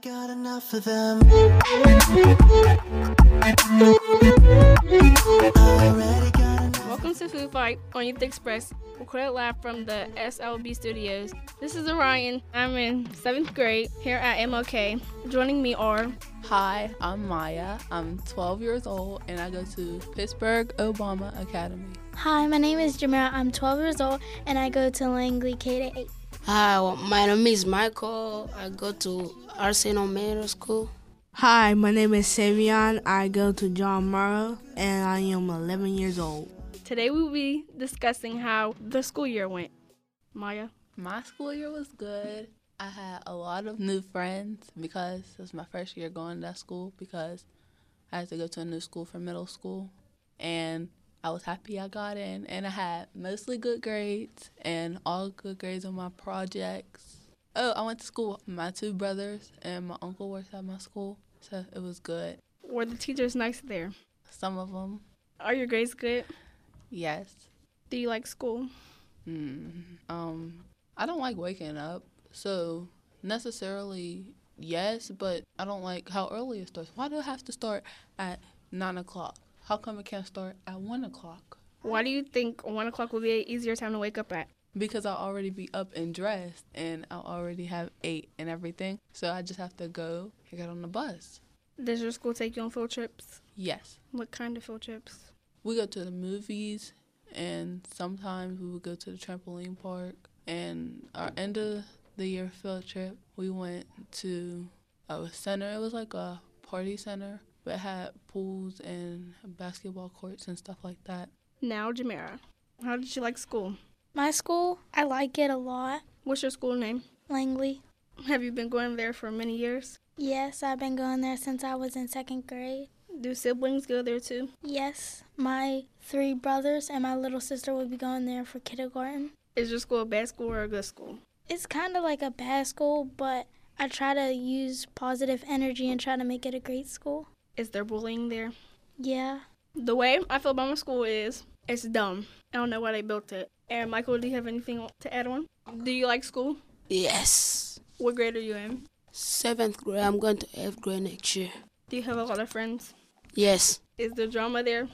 got enough of them. Welcome to Food Fight on Youth Express, recorded live from the SLB studios. This is Orion. I'm in 7th grade here at MLK. Joining me are... Hi, I'm Maya. I'm 12 years old and I go to Pittsburgh Obama Academy. Hi, my name is Jamira. I'm 12 years old and I go to Langley K-8. Hi, my name is Michael. I go to Arsenal Middle School. Hi, my name is Savion. I go to John Morrow and I am 11 years old. Today we will be discussing how the school year went. Maya? My school year was good. I had a lot of new friends because it was my first year going to that school because I had to go to a new school for middle school. And I was happy I got in. And I had mostly good grades and all good grades on my projects. Oh, I went to school with my two brothers and my uncle works at my school. So it was good. Were the teachers nice there? Some of them. Are your grades good? Yes. Do you like school? I don't like waking up. So necessarily yes, but I don't like how early it starts. Why do it have to start at 9 o'clock? How come it can't start at 1 o'clock? Why do you think 1 o'clock would be an easier time to wake up at? Because I'll already be up and dressed and I'll already have 8 and everything. So I just have to go and get on the bus. Does your school take you on field trips? Yes. What kind of field trips? We go to the movies and sometimes we would go to the trampoline park. And our end of the year field trip, we went to a center. It was like a party center, but it had pools and basketball courts and stuff like that. Now, Jamira, how did you like school? My school, I like it a lot. What's your school name? Langley. Have you been going there for many years? Yes, I've been going there since I was in 2nd grade. Do siblings go there too? Yes, my 3 brothers and my little sister will be going there for kindergarten. Is your school a bad school or a good school? It's kind of like a bad school, but I try to use positive energy and try to make it a great school. Is there bullying there? Yeah. The way I feel about my school is it's dumb. I don't know why they built it. And Michael, do you have anything to add on? Do you like school? Yes. What grade are you in? 7th grade. I'm going to 8th grade next year. Do you have a lot of friends? Yes. Is there drama there?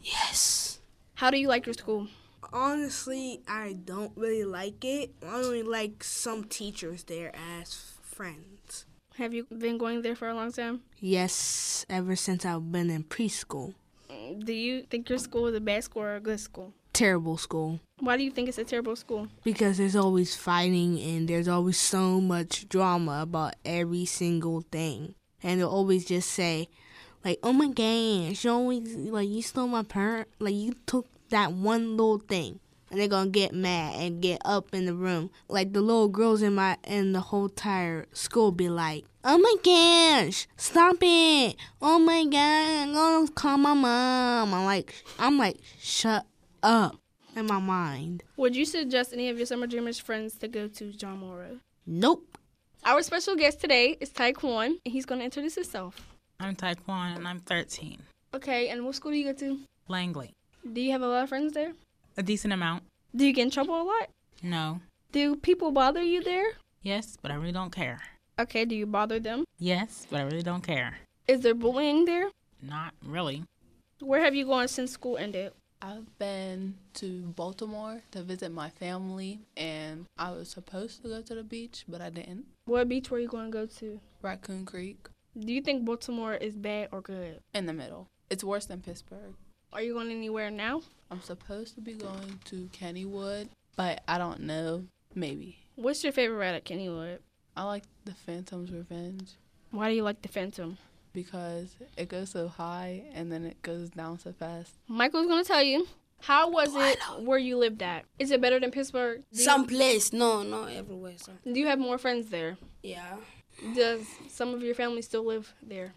Yes. How do you like your school? Honestly, I don't really like it. I only like some teachers there as friends. Have you been going there for a long time? Yes, ever since I've been in preschool. Do you think your school is a bad school or a good school? Terrible school. Why do you think it's a terrible school? Because there's always fighting and there's always so much drama about every single thing. And they'll always just say, like, oh my gosh, you always, like, you stole my parent, like, you took that one little thing. And they're gonna get mad and get up in the room. Like, the little girls in the whole entire school be like, oh my gosh, stop it. Oh my god, I'm gonna call my mom. I'm like, shut up in my mind. Would you suggest any of your Summer Dreamers friends to go to John Morrow? Nope. Our special guest today is Taekwon, and he's going to introduce himself. I'm Taekwon, and I'm 13. Okay, and what school do you go to? Langley. Do you have a lot of friends there? A decent amount. Do you get in trouble a lot? No. Do people bother you there? Yes, but I really don't care. Okay, do you bother them? Yes, but I really don't care. Is there bullying there? Not really. Where have you gone since school ended? I've been to Baltimore to visit my family, and I was supposed to go to the beach, but I didn't. What beach were you going to go to? Raccoon Creek. Do you think Baltimore is bad or good? In the middle. It's worse than Pittsburgh. Are you going anywhere now? I'm supposed to be going to Kennywood, but I don't know. Maybe. What's your favorite ride at Kennywood? I like the Phantom's Revenge. Why do you like the Phantom? Because it goes so high and then it goes down so fast. Michael's going to tell you. How was it where you lived at? Is it better than Pittsburgh? Some place. No, not everywhere. Do you have more friends there? Yeah. Does some of your family still live there?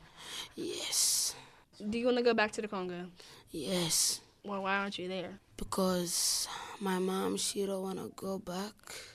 Yes. Do you want to go back to the Congo? Yes. Well, why aren't you there? Because my mom, she don't want to go back.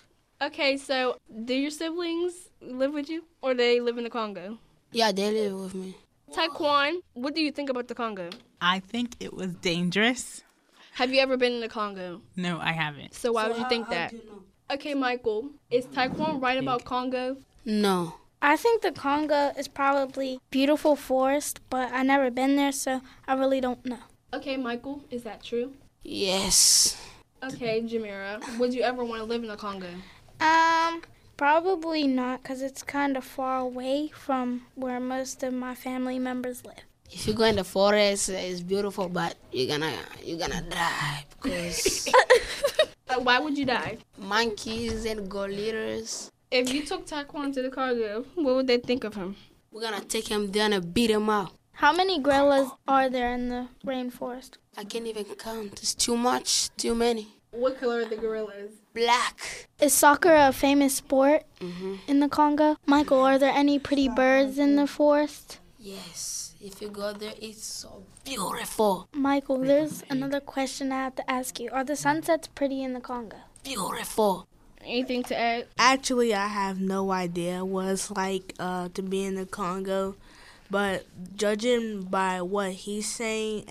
Okay, so do your siblings live with you? Or they live in the Congo? Yeah, they live with me. Taekwon, what do you think about the Congo? I think it was dangerous. Have you ever been in the Congo? No, I haven't. So why would you think that? Okay, Michael, is Taekwon right about Congo? No. I think the Congo is probably beautiful forest, but I never been there, so I really don't know. Okay, Michael, is that true? Yes. Okay, Jamira, would you ever want to live in the Congo? Probably not, because it's kind of far away from where most of my family members live. If you go in the forest, it's beautiful, but you're gonna die because Why would you die? monkeys and gorillas. If you took Taekwon to the Congo, what would they think of him? We're gonna take him down and beat him out. How many gorillas are there in the rainforest? I can't even count. It's too much, too many. What color are the gorillas? Black. Is soccer a famous sport in the Congo? Michael, are there any pretty birds in the forest? Yes. If you go there, it's so beautiful. Michael, there's another question I have to ask you. Are the sunsets pretty in the Congo? Beautiful. Anything to add? Actually, I have no idea what it's like to be in the Congo, but judging by what he's saying,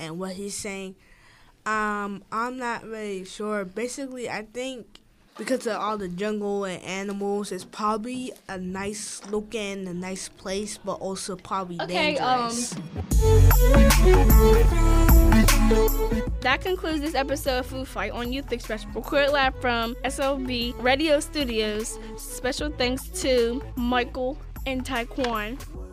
I'm not really sure. Basically, I think because of all the jungle and animals, it's probably a nice looking, a nice place, but also probably dangerous. That concludes this episode of Food Fight on Youth Express, recorded live from SLB Radio Studios. Special thanks to Michael and Taekwon.